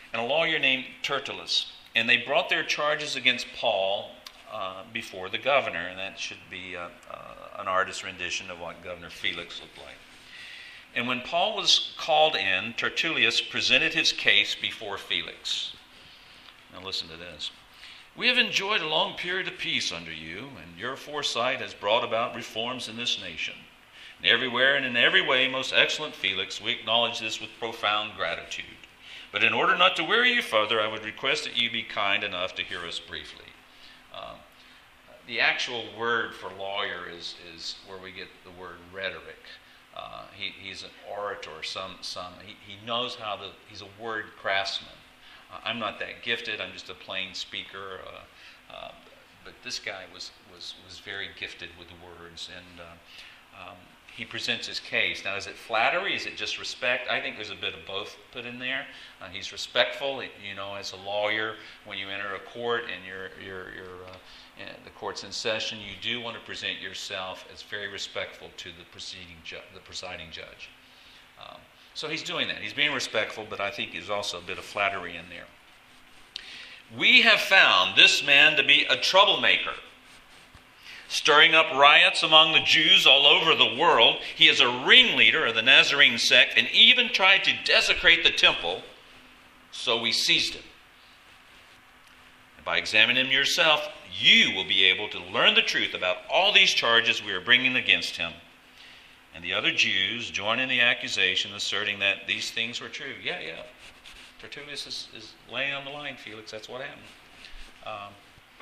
and a lawyer named Tertullus. And they brought their charges against Paul before the governor, and that should be an artist's rendition of what Governor Felix looked like. And when Paul was called in, Tertullus presented his case before Felix. Now listen to this. We have enjoyed a long period of peace under you, and your foresight has brought about reforms in this nation. And everywhere and in every way, most excellent Felix, we acknowledge this with profound gratitude. But in order not to weary you further, I would request that you be kind enough to hear us briefly. The actual word for lawyer is where we get the word rhetoric. He's an orator. He knows he's a word craftsman. I'm not that gifted. I'm just a plain speaker. But this guy was very gifted with words, and he presents his case. Now, is it flattery? Is it just respect? I think there's a bit of both put in there. He's respectful. As a lawyer, when you enter a court and the court's in session, you do want to present yourself as very respectful to the presiding judge. So he's doing that. He's being respectful, but I think there's also a bit of flattery in there. We have found this man to be a troublemaker, stirring up riots among the Jews all over the world. He is a ringleader of the Nazarene sect and even tried to desecrate the temple, so we seized him. And by examining him yourself, you will be able to learn the truth about all these charges we are bringing against him. And the other Jews join in the accusation, asserting that these things were true. Yeah. Tertullus is laying on the line, Felix. That's what happened.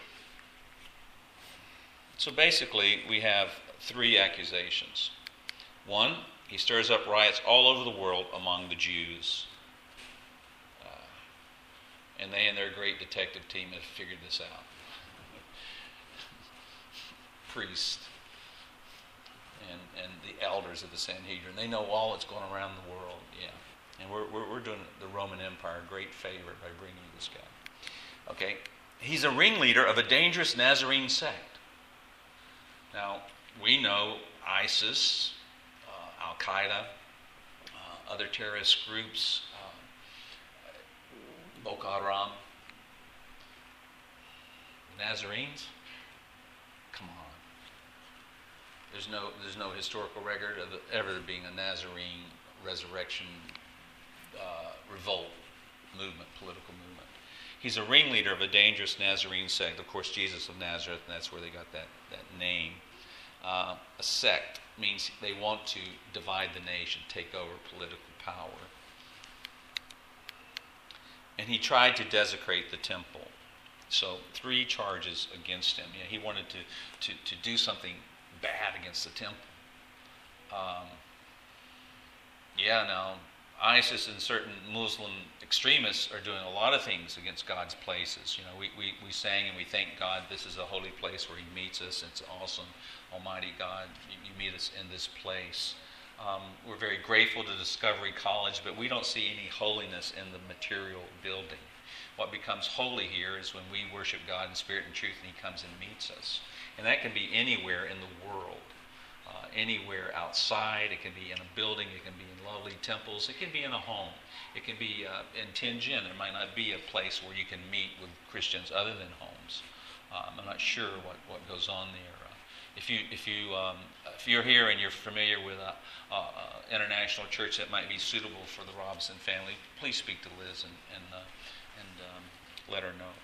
So basically, we have three accusations. One, he stirs up riots all over the world among the Jews. And they and their great detective team have figured this out. Priests and the elders of the Sanhedrin, they know all that's going around the world. Yeah. And we're doing the Roman Empire a great favor by bringing you this guy. Okay. He's a ringleader of a dangerous Nazarene sect. Now, we know ISIS, Al-Qaeda, other terrorist groups, Boko Haram, Nazarenes. Come on. There's no historical record of ever being a Nazarene resurrection revolt movement, political movement. He's a ringleader of a dangerous Nazarene sect. Of course, Jesus of Nazareth, and that's where they got that name. A sect means they want to divide the nation, take over political power. And he tried to desecrate the temple. So 3 charges against him. He wanted to do something bad against the temple. Now ISIS and certain Muslim extremists are doing a lot of things against God's places. We sang and we thank God this is a holy place where He meets us. It's awesome. Almighty God, you meet us in this place. We're very grateful to Discovery College, but we don't see any holiness in the material building. What becomes holy here is when we worship God in spirit and truth and He comes and meets us. And that can be anywhere in the world. Anywhere outside. It can be in a building. It can be in lowly temples. It can be in a home. It can be in Tianjin. There might not be a place where you can meet with Christians other than homes. I'm not sure what goes on there. If you're here and you're familiar with an international church that might be suitable for the Robinson family, please speak to Liz and let her know.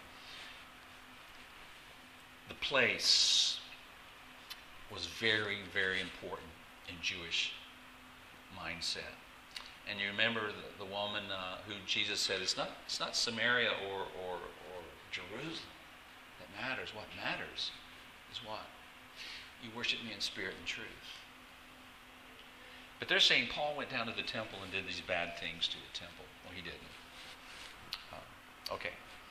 The place was very, very important in Jewish mindset. And you remember the woman who Jesus said, it's not Samaria or Jerusalem that matters. What matters is what? You worship me in spirit and truth. But they're saying Paul went down to the temple and did these bad things to the temple. Well, he didn't. Okay.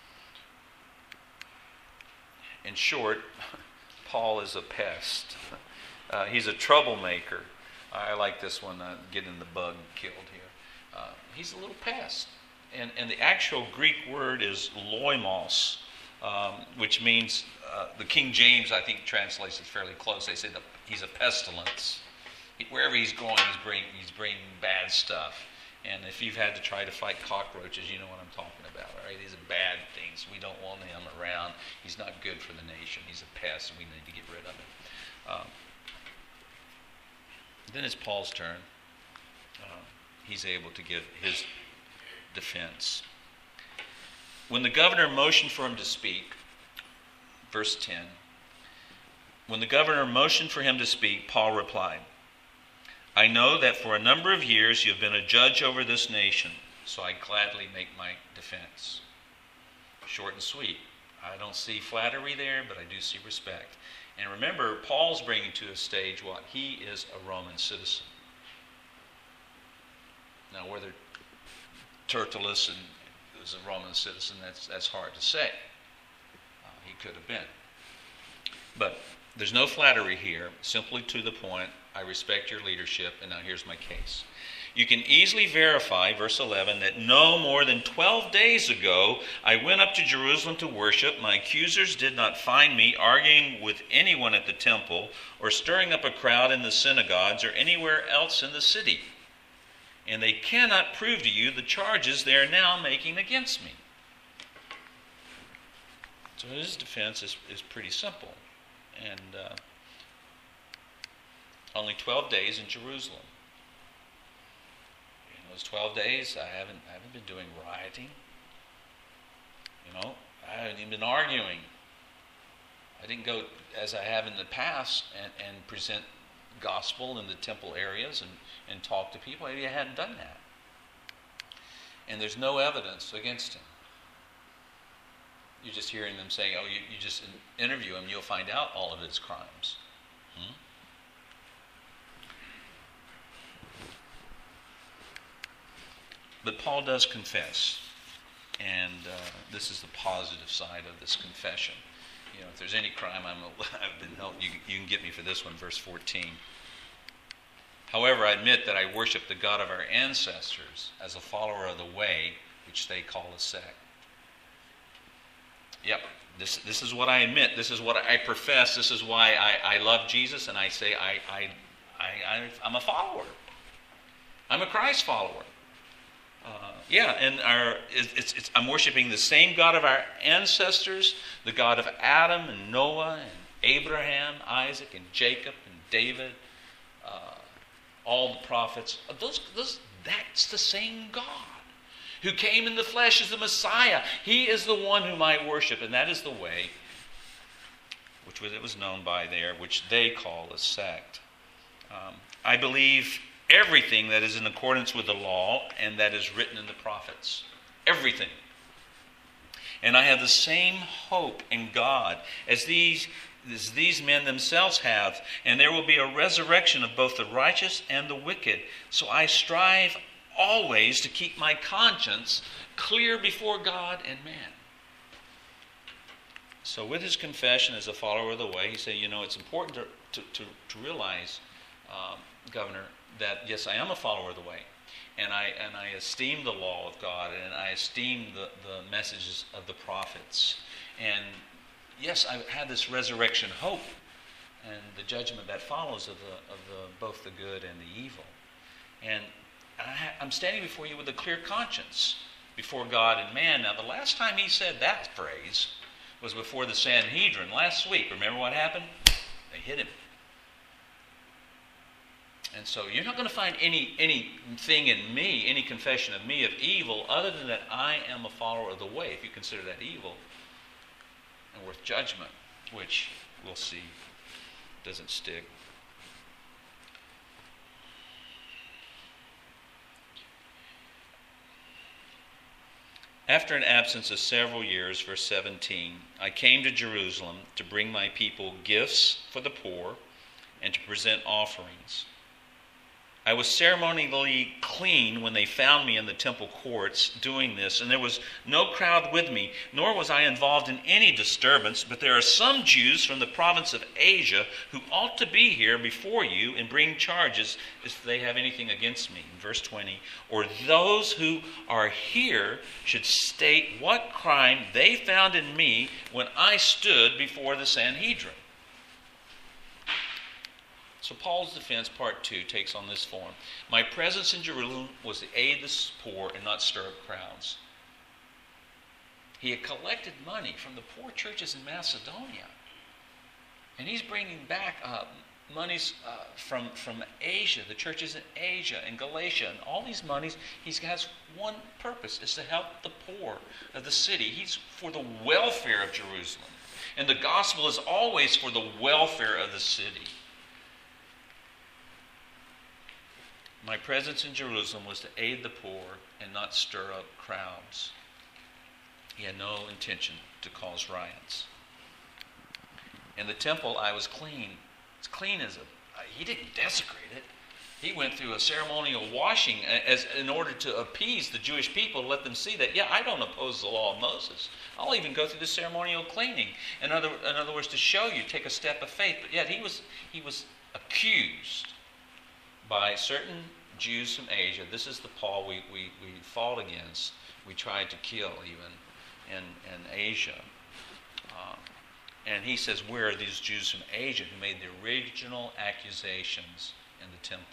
In short, Paul is a pest. He's a troublemaker. I like this one, getting the bug killed here. He's a little pest. And the actual Greek word is loimos, which means, the King James, I think, translates it fairly close. They say that he's a pestilence. Wherever he's going, he's bringing bad stuff. And if you've had to try to fight cockroaches, you know what I'm talking about. right? These are bad things. We don't want him around. He's not good for the nation. He's a pest, and we need to get rid of him. Then it's Paul's turn. He's able to give his defense. When the governor motioned for him to speak, verse 10, when the governor motioned for him to speak, Paul replied, I know that for a number of years you have been a judge over this nation, so I gladly make my defense. Short and sweet. I don't see flattery there, but I do see respect. And remember, Paul's bringing to a stage what? He is a Roman citizen. Now, whether Tertullus is a Roman citizen, that's hard to say. He could have been. But there's no flattery here, simply to the point, I respect your leadership, and now here's my case. You can easily verify, verse 11, that no more than 12 days ago I went up to Jerusalem to worship. My accusers did not find me arguing with anyone at the temple or stirring up a crowd in the synagogues or anywhere else in the city. And they cannot prove to you the charges they are now making against me. So his defense is pretty simple. And only 12 days in Jerusalem. In those 12 days, I haven't been doing rioting. I haven't even been arguing. I didn't go as I have in the past and present gospel in the temple areas and talk to people. I hadn't done that. And there's no evidence against him. You're just hearing them saying, oh, you just interview him, you'll find out all of his crimes. But Paul does confess. And this is the positive side of this confession. If there's any crime I've been held, you can get me for this one, verse 14. However, I admit that I worship the God of our ancestors as a follower of the way, which they call a sect. Yep, this is what I admit. This is what I profess. This is why I love Jesus, and I say I'm a follower. I'm a Christ follower. I'm worshiping the same God of our ancestors, the God of Adam and Noah and Abraham, Isaac and Jacob and David, all the prophets. That's the same God who came in the flesh as the Messiah. He is the one whom I worship, and that is the way which it was known by there, which they call a sect. I believe everything that is in accordance with the law and that is written in the prophets. Everything. And I have the same hope in God as these men themselves have, and there will be a resurrection of both the righteous and the wicked. So I strive always to keep my conscience clear before God and man. So with his confession as a follower of the way, he said, it's important to realize, Governor, that yes, I am a follower of the way. And I esteem the law of God, and I esteem the messages of the prophets. And yes, I have this resurrection hope and the judgment that follows of both the good and the evil. And I'm standing before you with a clear conscience before God and man. Now, the last time he said that phrase was before the Sanhedrin last week. Remember what happened? They hit him. And so you're not going to find anything in me, any confession of me of evil, other than that I am a follower of the way, if you consider that evil and worth judgment, which we'll see doesn't stick. After an absence of several years, verse 17, I came to Jerusalem to bring my people gifts for the poor and to present offerings. I was ceremonially clean when they found me in the temple courts doing this, and there was no crowd with me, nor was I involved in any disturbance. But there are some Jews from the province of Asia who ought to be here before you and bring charges if they have anything against me. In verse 20, or those who are here should state what crime they found in me when I stood before the Sanhedrin. So Paul's defense, part 2, takes on this form. My presence in Jerusalem was to aid the poor and not stir up crowds. He had collected money from the poor churches in Macedonia. And he's bringing back monies from Asia, the churches in Asia and Galatia, and all these monies. He has one purpose, is to help the poor of the city. He's for the welfare of Jerusalem. And the gospel is always for the welfare of the city. My presence in Jerusalem was to aid the poor and not stir up crowds. He had no intention to cause riots. In the temple, I was clean. It's clean as he didn't desecrate it. He went through a ceremonial washing in order to appease the Jewish people, to let them see that, yeah, I don't oppose the law of Moses. I'll even go through the ceremonial cleaning. In other words, to show you, take a step of faith. But yet he was accused by certain Jews from Asia. This is the Paul we fought against. We tried to kill even in Asia. And he says, where are these Jews from Asia who made the original accusations in the temple?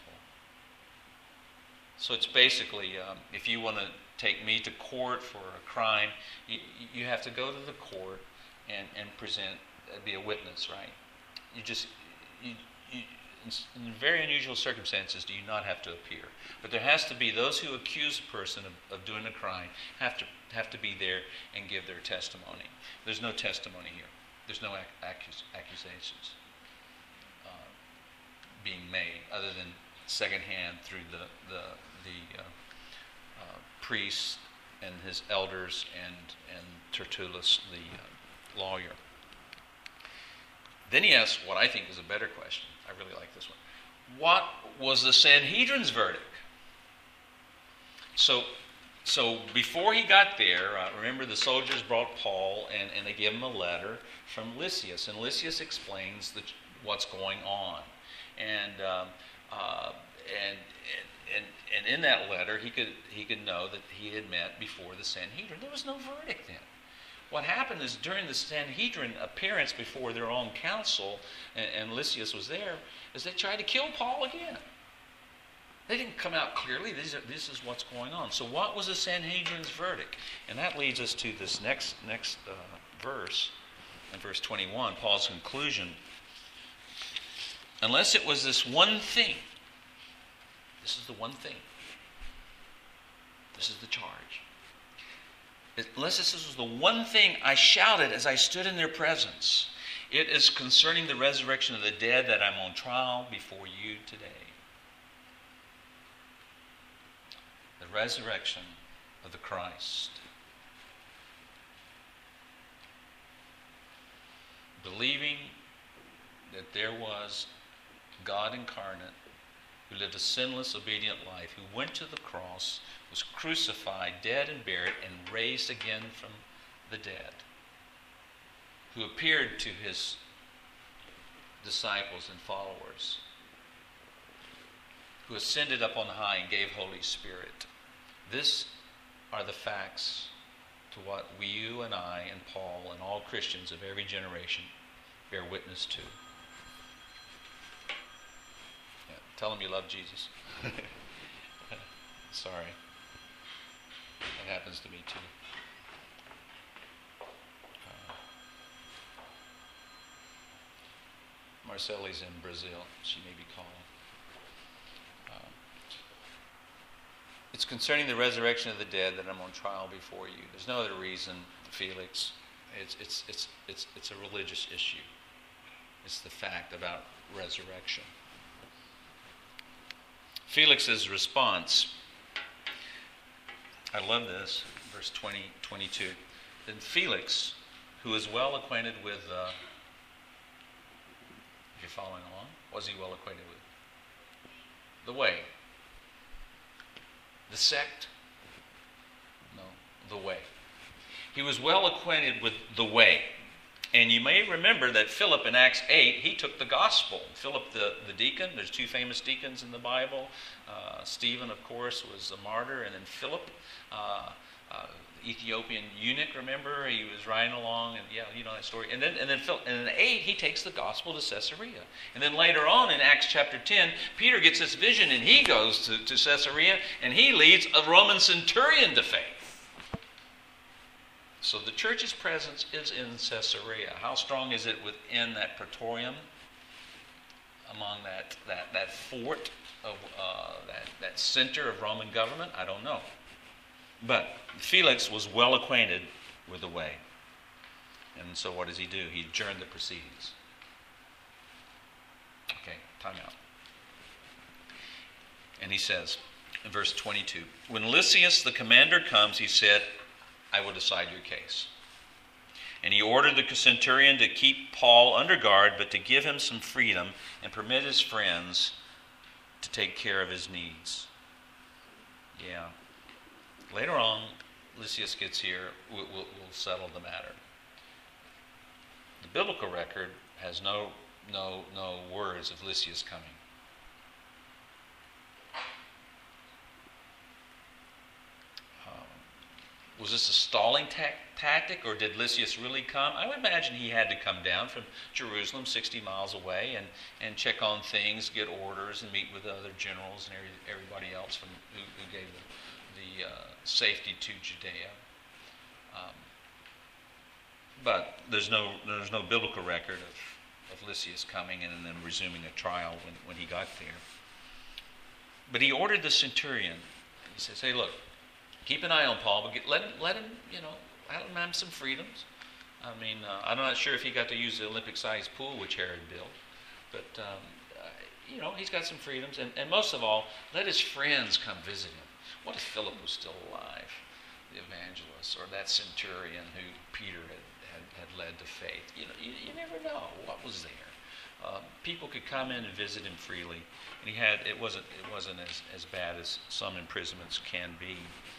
So it's basically, if you want to take me to court for a crime, you have to go to the court and present, be a witness, right? In very unusual circumstances do you not have to appear. But there has to be those who accuse a person of doing a crime have to be there and give their testimony. There's no testimony here. There's no accusations being made other than secondhand through the priest and his elders and Tertullus, the lawyer. Then he asks what I think is a better question. I really like this one. What was the Sanhedrin's verdict? So before he got there, remember the soldiers brought Paul and they give him a letter from Lysias, and Lysias explains what's going on, and in that letter he could know that he had met before the Sanhedrin. There was no verdict then. What happened is during the Sanhedrin appearance before their own council, and Lysias was there, is they tried to kill Paul again. They didn't come out clearly. This is what's going on. So what was the Sanhedrin's verdict? And that leads us to this next verse, in verse 21, Paul's conclusion. Unless it was this one thing, this is the one thing. This is the charge. Unless this was the one thing I shouted as I stood in their presence, it is concerning the resurrection of the dead that I'm on trial before you today. The resurrection of the Christ. Believing that there was God incarnate who lived a sinless, obedient life, who went to the cross, was crucified, dead and buried, and raised again from the dead, who appeared to his disciples and followers, who ascended up on high and gave Holy Spirit. This are the facts to what you and I and Paul and all Christians of every generation bear witness to. Yeah, tell them you love Jesus. Sorry. That happens to me too. Marceli's in Brazil. She may be calling. It's concerning the resurrection of the dead that I'm on trial before you. There's no other reason, Felix. It's a religious issue. It's the fact about resurrection. Felix's response, I love this, verse 22. Then Felix, who is well acquainted with, if you're following along, was he well acquainted with? The way. The sect? No, the way. He was well acquainted with the way. And you may remember that Philip in Acts 8, he took the gospel. Philip the deacon, there's two famous deacons in the Bible. Stephen, of course, was a martyr. And then Philip, the Ethiopian eunuch, remember? He was riding along, and yeah, you know that story. And then Philip, and in 8, he takes the gospel to Caesarea. And then later on in Acts chapter 10, Peter gets this vision, and he goes to Caesarea, and he leads a Roman centurion to faith. So the church's presence is in Caesarea. How strong is it within that praetorium, among that fort of that center of Roman government? I don't know. But Felix was well acquainted with the way. And so what does he do? He adjourned the proceedings. Okay, time out. And he says, in verse 22, when Lysias the commander comes, he said, I will decide your case. And he ordered the centurion to keep Paul under guard, but to give him some freedom and permit his friends to take care of his needs. Yeah. Later on, Lysias gets here, we'll settle the matter. The biblical record has no words of Lysias coming. Was this a stalling tactic, or did Lysias really come? I would imagine he had to come down from Jerusalem, 60 miles away, and check on things, get orders, and meet with the other generals and everybody else who gave the safety to Judea. But there's no biblical record of Lysias coming and then resuming a trial when he got there. But he ordered the centurion. He says, "Hey, look, keep an eye on Paul, but let him have some freedoms. I mean, I'm not sure if he got to use the Olympic-sized pool which Herod built, but he's got some freedoms. And most of all, let his friends come visit him. What if Philip was still alive, the evangelist, or that centurion who Peter had led to faith? You never know what was there. People could come in and visit him freely, and it wasn't as bad as some imprisonments can be.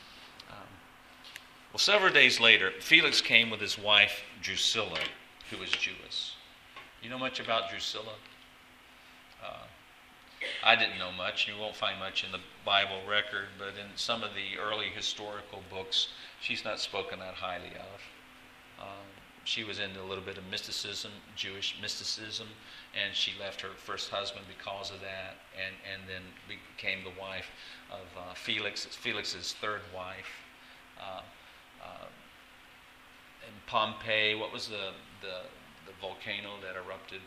Well, several days later, Felix came with his wife Drusilla, who was Jewish. You know much about Drusilla? I didn't know much. You won't find much in the Bible record, but in some of the early historical books, she's not spoken that highly of. She was into a little bit of mysticism, Jewish mysticism, and she left her first husband because of that, and then became the wife of Felix's third wife. In Pompeii, what was the volcano that erupted?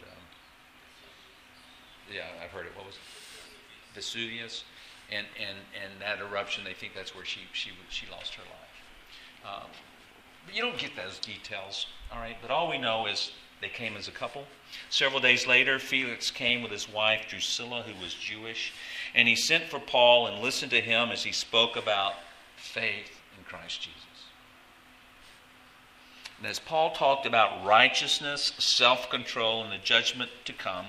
I've heard it. What was it? Vesuvius, and that eruption. They think that's where she lost her life. But you don't get those details, all right? But all we know is they came as a couple. Several days later, Felix came with his wife Drusilla, who was Jewish, and he sent for Paul and listened to him as he spoke about faith in Christ Jesus. And as Paul talked about righteousness, self-control, and the judgment to come,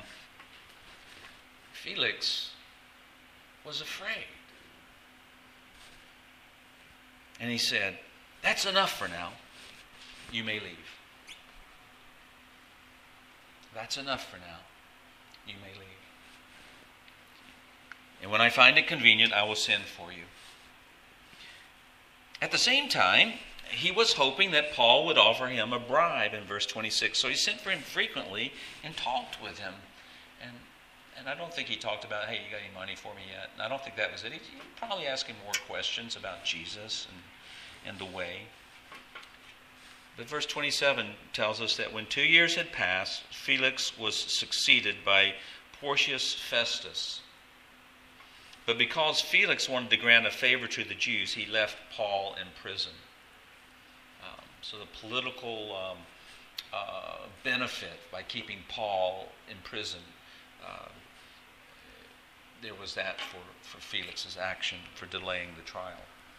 Felix was afraid. And he said, "That's enough for now. You may leave." That's enough for now. You may leave. And when I find it convenient, I will send for you. At the same time, he was hoping that Paul would offer him a bribe in verse 26. So he sent for him frequently and talked with him. And I don't think he talked about, hey, you got any money for me yet? And I don't think that was it. He probably asked him more questions about Jesus and the way. But verse 27 tells us that when 2 years had passed, Felix was succeeded by Porcius Festus. But because Felix wanted to grant a favor to the Jews, he left Paul in prison. So the political benefit by keeping Paul in prison, there was that for Felix's action for delaying the trial.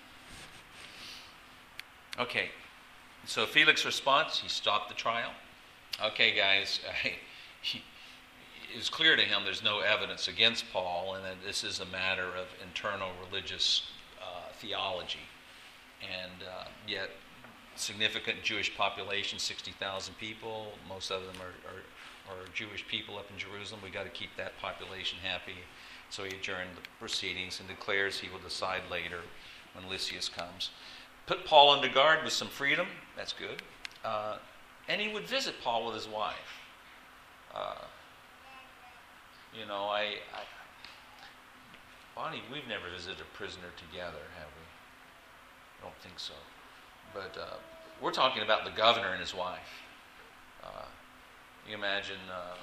Okay, so Felix's response, he stopped the trial. Okay, guys, it was clear to him there's no evidence against Paul, and that this is a matter of internal religious theology. And yet, significant Jewish population, 60,000 people. Most of them are Jewish people up in Jerusalem. We've got to keep that population happy. So he adjourned the proceedings and declares he will decide later when Lysias comes. Put Paul under guard with some freedom. That's good. And he would visit Paul with his wife. Bonnie, we've never visited a prisoner together, have we? I don't think so. But We're talking about the governor and his wife. You imagine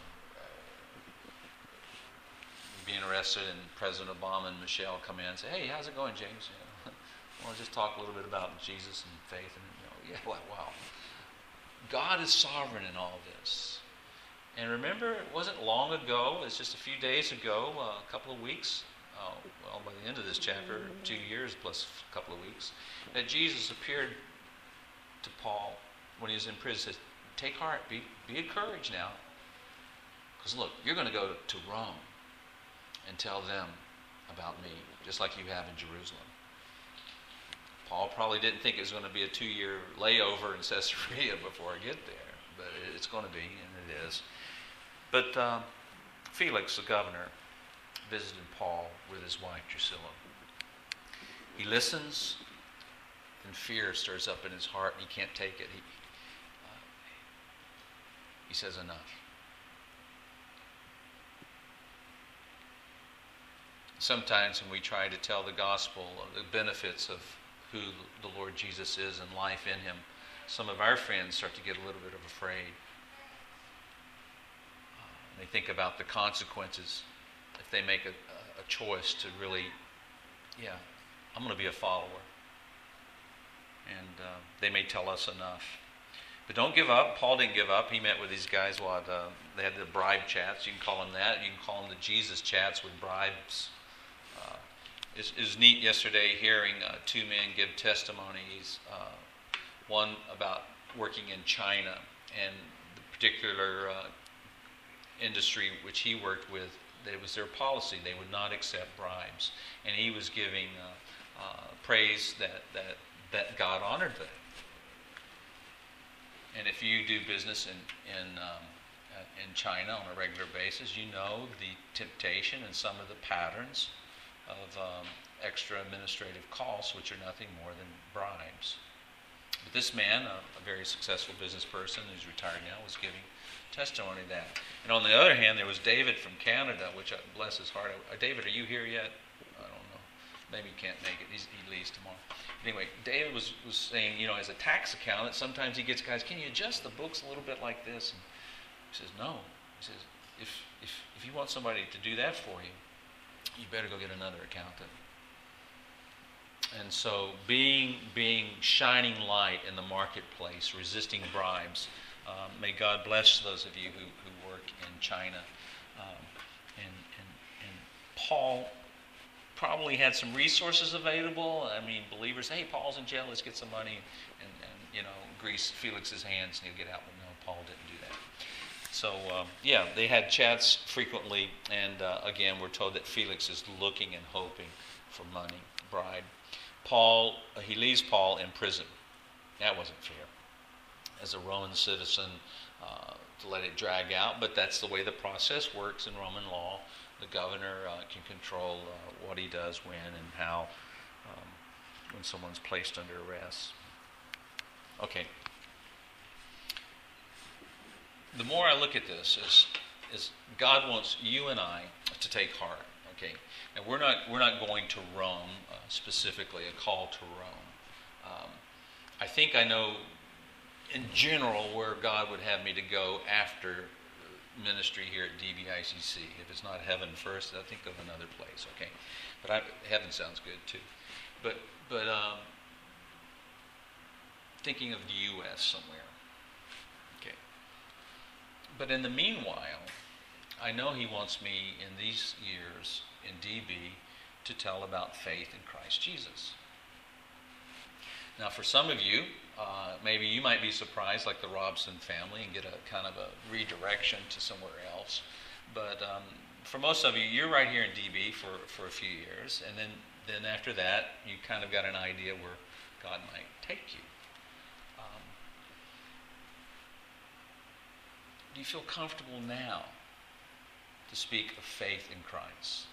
being arrested and President Obama and Michelle come in and say, "Hey, how's it going, James? I want to just talk a little bit about Jesus and faith." And wow. God is sovereign in all this. And remember, it wasn't long ago, it's just a few days ago, a couple of weeks, by the end of this chapter, 2 years plus a couple of weeks, that Jesus appeared to Paul when he was in prison. Says, "Take heart, be encouraged now. Because look, you're going to go to Rome and tell them about me, just like you have in Jerusalem." Paul probably didn't think it was going to be a 2-year layover in Caesarea before I get there, but it's going to be, and it is. But Felix, the governor, visited Paul with his wife Drusilla. He listens, and fear stirs up in his heart, and he can't take it. He says, "Enough." Sometimes when we try to tell the gospel, the benefits of who the Lord Jesus is and life in him, some of our friends start to get a little bit afraid. They think about the consequences if they make a choice to really, I'm going to be a follower. And they may tell us enough. But don't give up. Paul didn't give up. He met with these guys. They had the bribe chats. You can call them that. You can call them the Jesus chats with bribes. It was neat yesterday hearing 2 men give testimonies. One about working in China and the particular industry which he worked with. It was their policy. They would not accept bribes. And he was giving praise that God honored that. And if you do business in China on a regular basis, you know the temptation and some of the patterns of extra administrative costs, which are nothing more than bribes. But this man, a very successful business person who's retired now, was giving testimony to that. And on the other hand, there was David from Canada, which, bless his heart. David, are you here yet? I don't know. Maybe he can't make it. He leaves tomorrow. Anyway, David was saying, as a tax accountant, sometimes he gets guys, "Can you adjust the books a little bit like this?" And he says, "No." He says, if you want somebody to do that for you, you better go get another accountant. And so being shining light in the marketplace, resisting bribes. May God bless those of you who work in China. And Paul probably had some resources available. I mean, believers, "Hey, Paul's in jail, let's get some money and grease Felix's hands and he'll get out." But no, Paul didn't do that. So, they had chats frequently, and again, we're told that Felix is looking and hoping for money, bribe. He leaves Paul in prison. That wasn't fair. As a Roman citizen, to let it drag out, but that's the way the process works in Roman law. The governor can control what he does when and how when someone's placed under arrest. Okay. The more I look at this, is God wants you and I to take heart. Okay, and we're not going to Rome specifically, a call to Rome. I think I know in general where God would have me to go after ministry here at DBICC. If it's not heaven first, I think of another place. Okay, but heaven sounds good too. But thinking of the U.S. somewhere. Okay. But in the meanwhile, I know He wants me in these years in DB to tell about faith in Christ Jesus. Now, for some of you, maybe you might be surprised, like the Robson family, and get a kind of a redirection to somewhere else. But for most of you, you're right here in DB for a few years, and then after that, you kind of got an idea where God might take you. Do you feel comfortable now to speak of faith in Christ?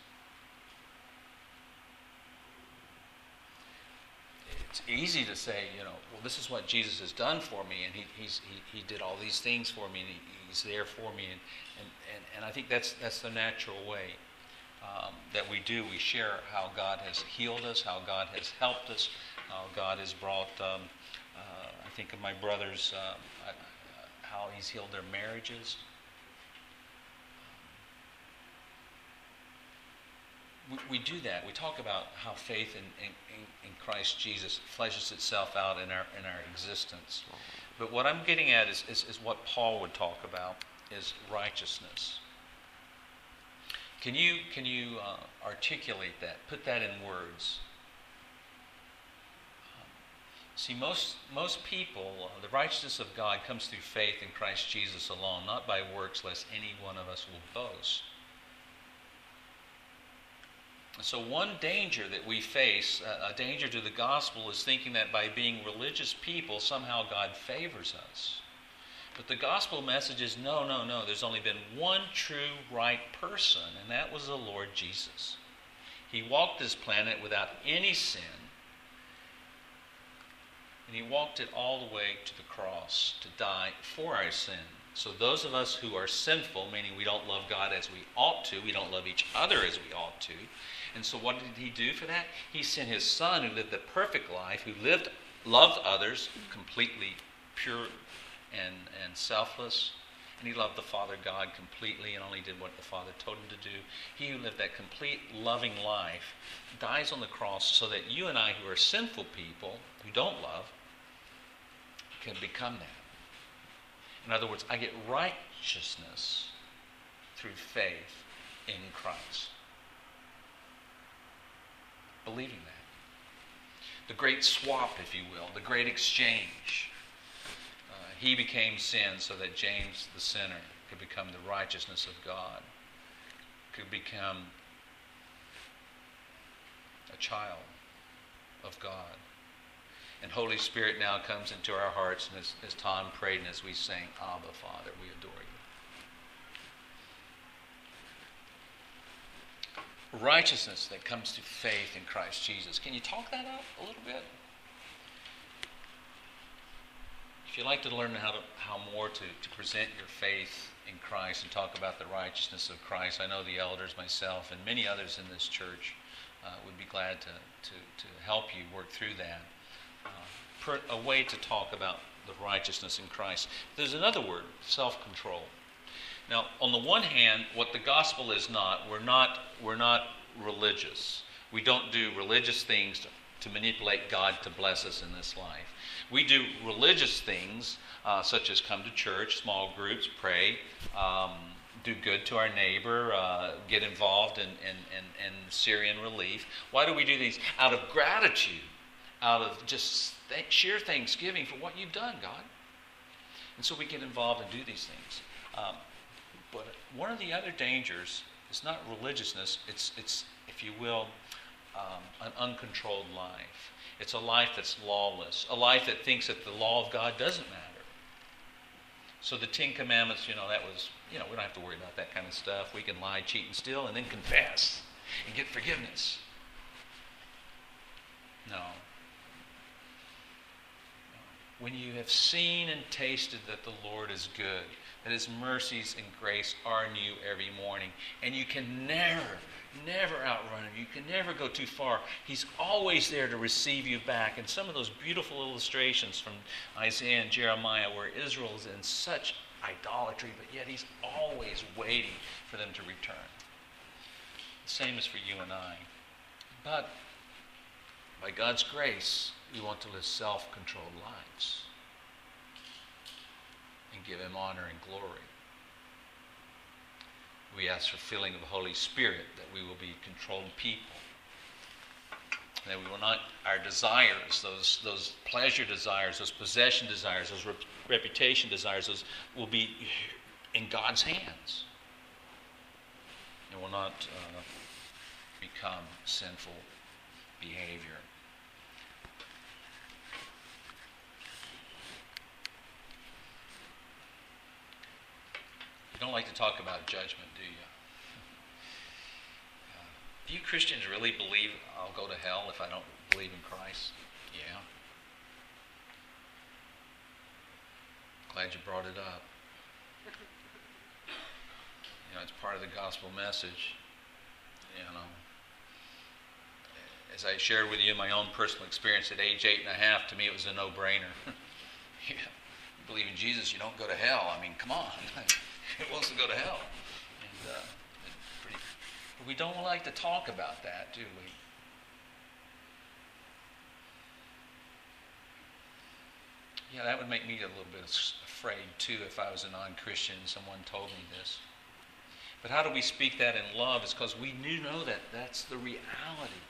It's easy to say, well, this is what Jesus has done for me, and he did all these things for me, and he's there for me, and I think that's the natural way that we do. We share how God has healed us, how God has helped us, how God has brought, I think of my brothers, how he's healed their marriages. We do that. We talk about how faith in Christ Jesus fleshes itself out in our existence. But what I'm getting at is what Paul would talk about, is righteousness. Can you articulate that? Put that in words. See, most people, the righteousness of God comes through faith in Christ Jesus alone, not by works, lest any one of us will boast. So one danger that we face, a danger to the gospel, is thinking that by being religious people, somehow God favors us. But the gospel message is no. There's only been one true right person, and that was the Lord Jesus. He walked this planet without any sin, and he walked it all the way to the cross to die for our sin. So those of us who are sinful, meaning we don't love God as we ought to, we don't love each other as we ought to. And so what did he do for that? He sent his son who lived the perfect life, who loved others completely pure and selfless. And he loved the Father God completely and only did what the Father told him to do. He who lived that complete loving life dies on the cross so that you and I, who are sinful people, who don't love, can become that. In other words, I get righteousness through faith in Christ. Believing that. The great swap, if you will, the great exchange. He became sin so that James, the sinner, could become the righteousness of God, could become a child of God. And Holy Spirit now comes into our hearts, and as Tom prayed and as we sang, Abba, Father, we adore you. Righteousness that comes through faith in Christ Jesus. Can you talk that up a little bit? If you'd like to learn how more to present your faith in Christ and talk about the righteousness of Christ, I know the elders, myself, and many others in this church would be glad to help you work through that. A way to talk about the righteousness in Christ. There's another word, self-control. Now, on the one hand, what the gospel is not, we're not religious. We don't do religious things to manipulate God to bless us in this life. We do religious things such as come to church, small groups, pray, do good to our neighbor, get involved in Syrian relief. Why do we do these? Out of gratitude, out of just sheer thanksgiving for what you've done, God. And so we get involved and do these things. But one of the other dangers is not religiousness, it's if you will, an uncontrolled life. It's a life that's lawless, a life that thinks that the law of God doesn't matter. So the 10 Commandments, that was, we don't have to worry about that kind of stuff. We can lie, cheat, and steal, and then confess and get forgiveness. No. When you have seen and tasted that the Lord is good, that his mercies and grace are new every morning, and you can never outrun him. You can never go too far. He's always there to receive you back. And some of those beautiful illustrations from Isaiah and Jeremiah where Israel is in such idolatry, but yet he's always waiting for them to return. The same is for you and I. But by God's grace, we want to live self-controlled lives and give him honor and glory. We ask for filling of the Holy Spirit, that we will be controlled people. That we will not, our desires, those pleasure desires, those possession desires, those reputation desires, those will be in God's hands. It will not become sinful behavior. You don't like to talk about judgment, do you? Do you Christians really believe I'll go to hell if I don't believe in Christ? Yeah. Glad you brought it up. It's part of the gospel message. As I shared with you my own personal experience at age 8.5, to me it was a no-brainer. believe in Jesus, you don't go to hell. I mean, come on. Who wants to go to hell? And we don't like to talk about that, do we? Yeah, that would make me a little bit afraid too if I was a non-Christian and someone told me this. But how do we speak that in love? It's because we do know that that's the reality.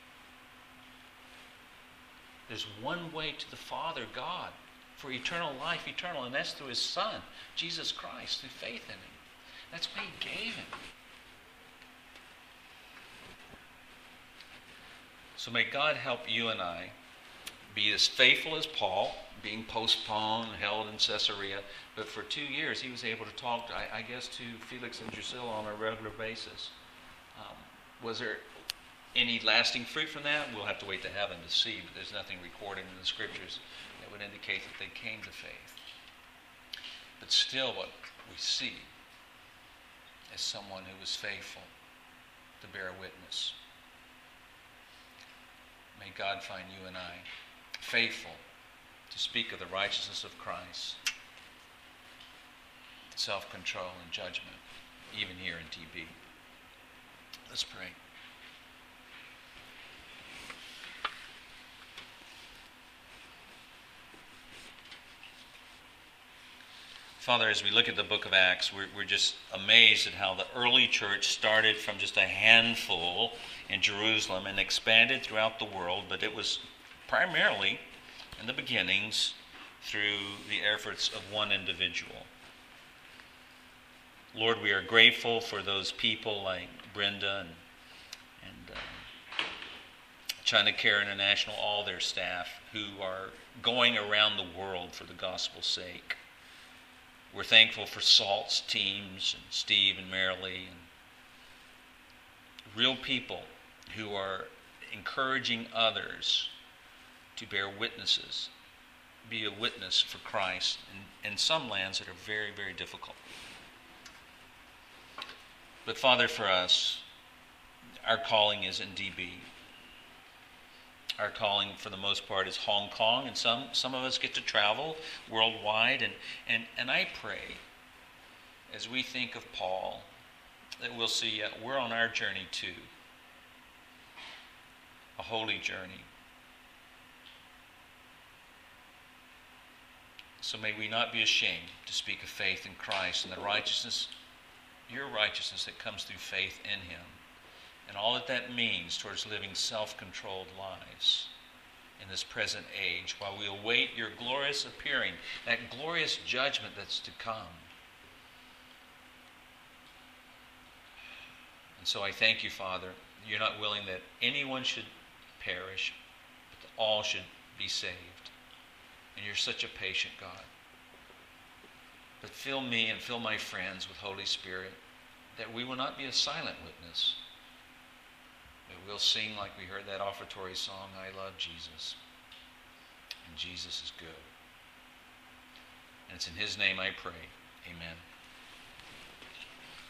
There's one way to the Father, God, for eternal life, eternal, and that's through His Son, Jesus Christ, through faith in Him. That's what He gave Him. So may God help you and I be as faithful as Paul, being postponed, held in Caesarea, but for 2 years he was able to talk, I guess, to Felix and Drusilla on a regular basis. Was there any lasting fruit from that? We'll have to wait to heaven to see, but there's nothing recorded in the Scriptures that would indicate that they came to faith. But still what we see is someone who was faithful to bear witness. May God find you and I faithful to speak of the righteousness of Christ, self-control and judgment, even here in TB. Let's pray. Father, as we look at the book of Acts, we're just amazed at how the early church started from just a handful in Jerusalem and expanded throughout the world, but it was primarily, in the beginnings, through the efforts of one individual. Lord, we are grateful for those people like Brenda and China Care International, all their staff, who are going around the world for the gospel's sake. We're thankful for SALT's teams and Steve and Marilee, and real people who are encouraging others to bear witnesses, be a witness for Christ in some lands that are very, very difficult. But Father, for us, our calling is in DB. Our calling, for the most part, is Hong Kong, and some of us get to travel worldwide. And I pray, as we think of Paul, that we'll see we're on our journey too, a holy journey. So may we not be ashamed to speak of faith in Christ and the righteousness, your righteousness that comes through faith in Him, and all that that means towards living self-controlled lives in this present age while we await your glorious appearing, that glorious judgment that's to come. And so I thank you, Father, you're not willing that anyone should perish, but that all should be saved. And you're such a patient God. But fill me and fill my friends with Holy Spirit, that we will not be a silent witness, but we'll sing like we heard that offertory song, I love Jesus, and Jesus is good. And it's in His name I pray. Amen.